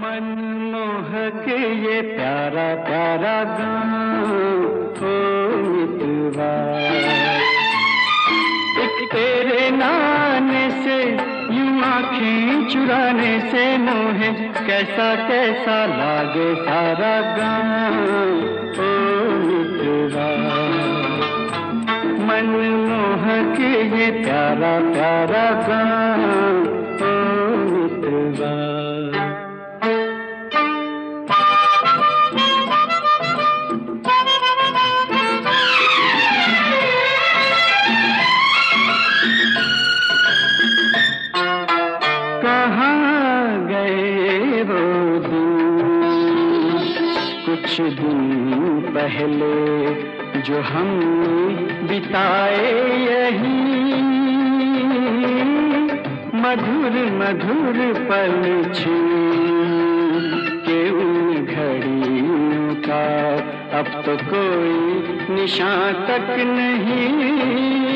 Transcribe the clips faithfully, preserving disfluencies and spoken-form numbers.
मनमोहक ये प्यारा प्यारा गाँव ओ मितवा, एक तेरे नाने से यूं आँखें चुराने से मोहे कैसा कैसा लागे सारा गाँव ओ मितवा। मनमोहक ये प्यारा प्यारा गाँव ओ मितवा। कुछ दिन पहले जो हमने बिताए यहीं, मधुर मधुर पल छीन के उन घड़ियों का अब तो कोई निशान तक नहीं।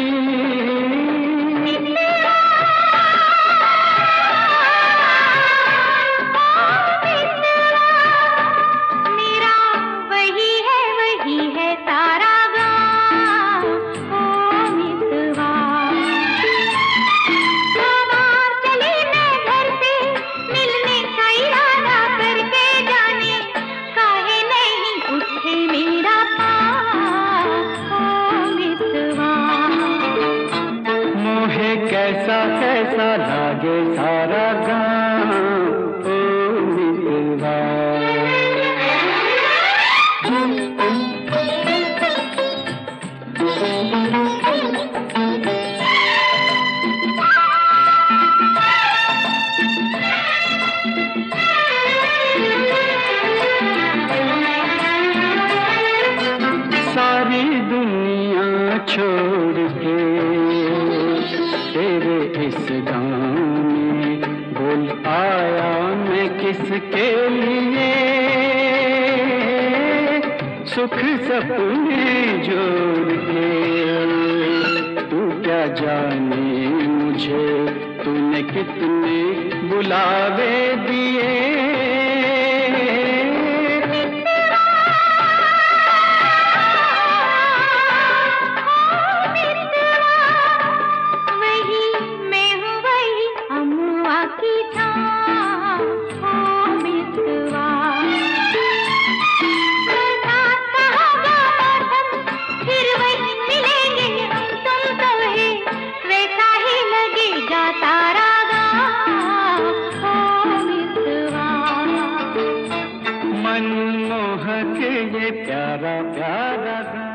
कैसा कैसा लागे सारा गाँव ओ मितवा। सारी दुनिया छोड़ के तेरे इस गाँव में बोल आया मैं किसके लिए, सुख सपने जोड़ के तू क्या जाने मुझे तूने कितने बुलावे दिए। मनमोहक ये प्यारा प्यारा गाँव।